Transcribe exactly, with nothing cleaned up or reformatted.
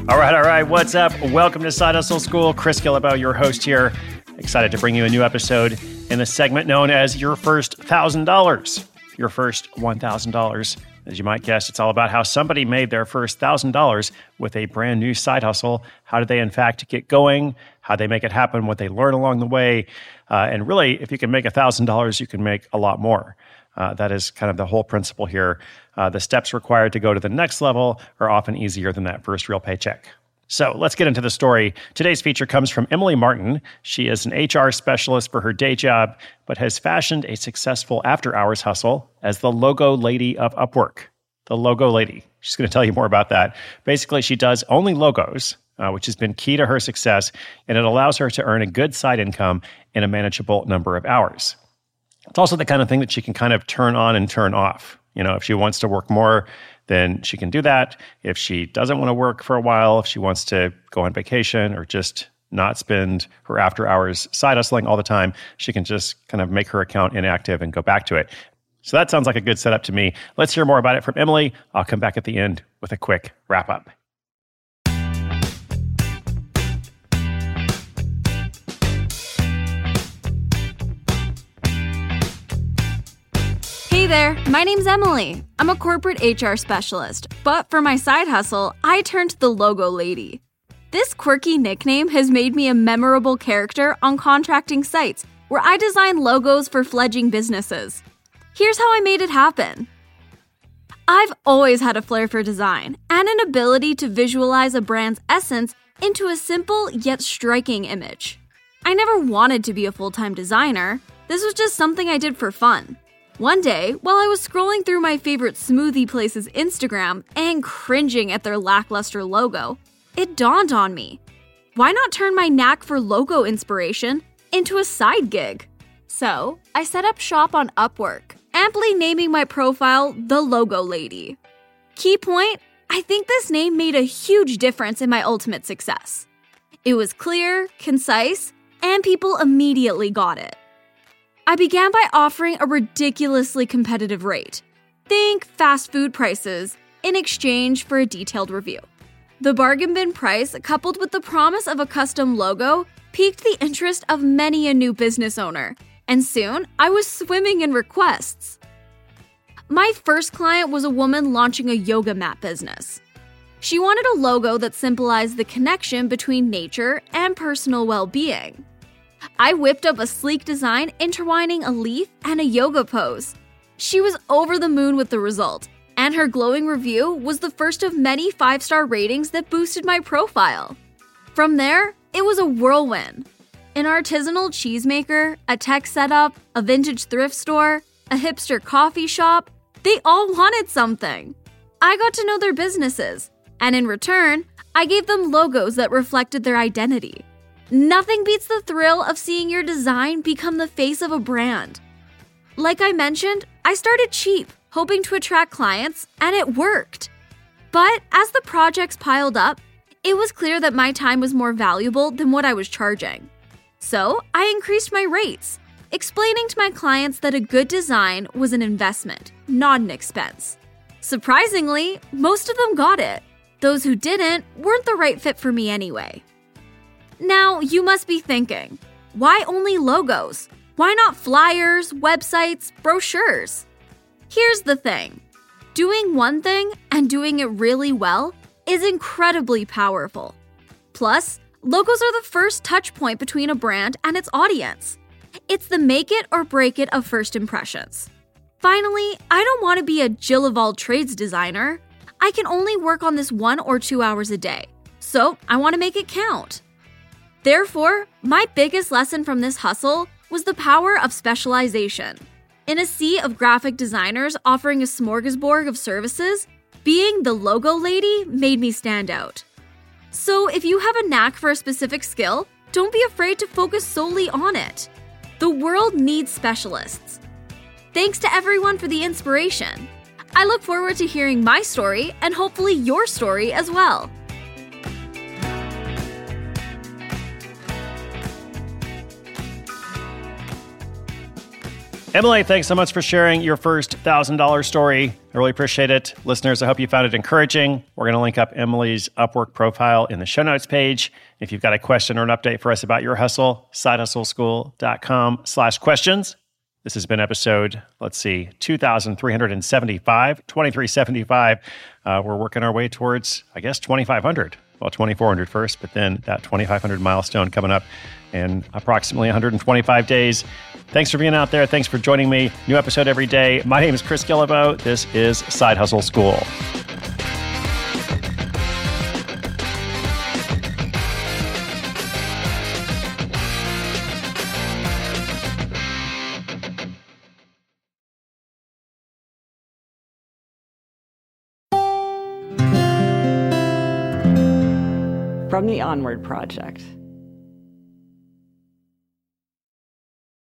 All right, all right. What's up? Welcome to Side Hustle School. Chris Guillebeau, your host here. Excited to bring you a new episode in the segment known as Your First one thousand dollars. Your first one thousand dollars. As you might guess, it's all about how somebody made their first one thousand dollars with a brand new side hustle. How did they, in fact, get going? How they make it happen? What they learn along the way? Uh, and really, if you can make one thousand dollars, you can make a lot more. Uh, that is kind of the whole principle here. Uh, the steps required to go to the next level are often easier than that first real paycheck. So let's get into the story. Today's feature comes from Emily Martin. She is an H R specialist for her day job, but has fashioned a successful after-hours hustle as the logo lady of Upwork. The logo lady. She's going to tell you more about that. Basically, she does only logos, uh, which has been key to her success, and it allows her to earn a good side income in a manageable number of hours. It's also the kind of thing that she can kind of turn on and turn off. You know, if she wants to work more, then she can do that. If she doesn't want to work for a while, if she wants to go on vacation or just not spend her after hours side hustling all the time, she can just kind of make her account inactive and go back to it. So that sounds like a good setup to me. Let's hear more about it from Emily. I'll come back at the end with a quick wrap up. Hey there, my name's Emily. I'm a corporate H R specialist, but for my side hustle, I turned to the logo lady. This quirky nickname has made me a memorable character on contracting sites where I design logos for fledgling businesses. Here's how I made it happen. I've always had a flair for design and an ability to visualize a brand's essence into a simple yet striking image. I never wanted to be a full-time designer. This was just something I did for fun. One day, while I was scrolling through my favorite smoothie place's Instagram and cringing at their lackluster logo, it dawned on me. Why not turn my knack for logo inspiration into a side gig? So, I set up shop on Upwork, amply naming my profile The Logo Lady. Key point, I think this name made a huge difference in my ultimate success. It was clear, concise, and people immediately got it. I began by offering a ridiculously competitive rate. Think fast food prices in exchange for a detailed review. The bargain bin price, coupled with the promise of a custom logo, piqued the interest of many a new business owner, and soon I was swimming in requests. My first client was a woman launching a yoga mat business. She wanted a logo that symbolized the connection between nature and personal well-being. I whipped up a sleek design intertwining a leaf and a yoga pose. She was over the moon with the result, and her glowing review was the first of many five-star ratings that boosted my profile. From there, it was a whirlwind. An artisanal cheesemaker, a tech setup, a vintage thrift store, a hipster coffee shop, they all wanted something. I got to know their businesses, and in return, I gave them logos that reflected their identity. Nothing beats the thrill of seeing your design become the face of a brand. Like I mentioned, I started cheap, hoping to attract clients, and it worked. But as the projects piled up, it was clear that my time was more valuable than what I was charging. So I increased my rates, explaining to my clients that a good design was an investment, not an expense. Surprisingly, most of them got it. Those who didn't weren't the right fit for me anyway. Now, you must be thinking, why only logos? Why not flyers, websites, brochures? Here's the thing. Doing one thing and doing it really well is incredibly powerful. Plus, logos are the first touch point between a brand and its audience. It's the make it or break it of first impressions. Finally, I don't want to be a Jill of all trades designer. I can only work on this one or two hours a day, so I want to make it count. Therefore, my biggest lesson from this hustle was the power of specialization. In a sea of graphic designers offering a smorgasbord of services, being the logo lady made me stand out. So if you have a knack for a specific skill, don't be afraid to focus solely on it. The world needs specialists. Thanks to everyone for the inspiration. I look forward to hearing my story and hopefully your story as well. Emily, thanks so much for sharing your first one thousand dollars story. I really appreciate it. Listeners, I hope you found it encouraging. We're going to link up Emily's Upwork profile in the show notes page. If you've got a question or an update for us about your hustle, sidehustleschool.com slash questions. This has been episode, let's see, two thousand three hundred seventy-five, twenty-three seventy-five. Uh, we're working our way towards, I guess, twenty-five hundred. Well, twenty-four hundred first, but then that twenty-five hundred milestone coming up in approximately one hundred twenty-five days. Thanks for being out there. Thanks for joining me. New episode every day. My name is Chris Guillebeau. This is Side Hustle School. From the Onward Project.